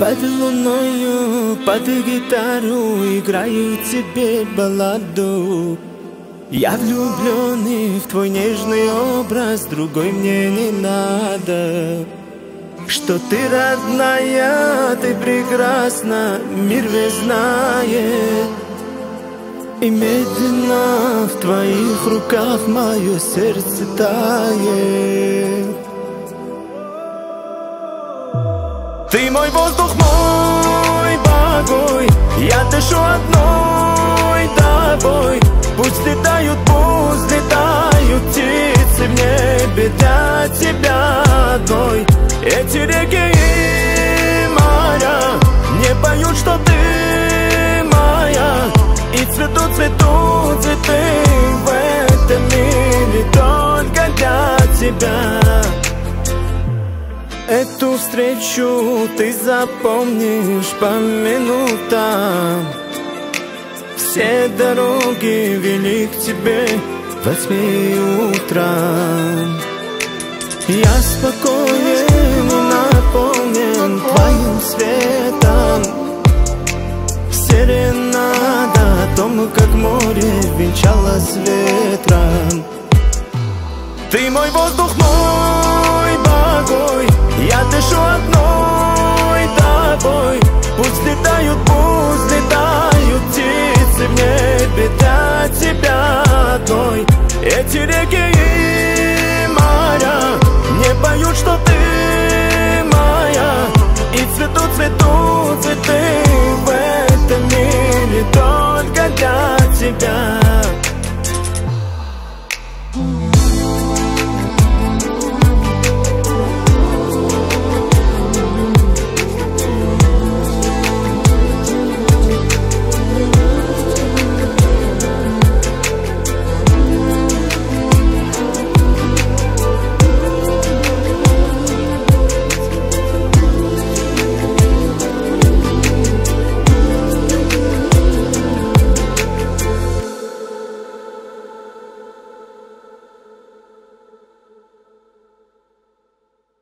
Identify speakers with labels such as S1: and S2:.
S1: Под луною, под гитару играю тебе балладу. Я влюбленный в твой нежный образ, другой мне не надо. Что ты родная, ты прекрасна, мир весь знает. И медленно в твоих руках мое сердце тает. Ты мой воздух, мой покой, я дышу одной тобой. Пусть летают птицы в небе для тебя одной. Эти реки и моря не поют, что ты моя. И цветут цветы в этом мире только для тебя. Эту встречу ты запомнишь по минутам. Все дороги вели к тебе в 8 утра. Я спокоен и наполнен твоим светом. Серенада о том, как море венчалось ветром. Ты мой воздух, мой покой, я дышу одной тобой. Пусть летают птицы в небе для тебя одной. Эти реки и моря не поют, что ты моя. И цветут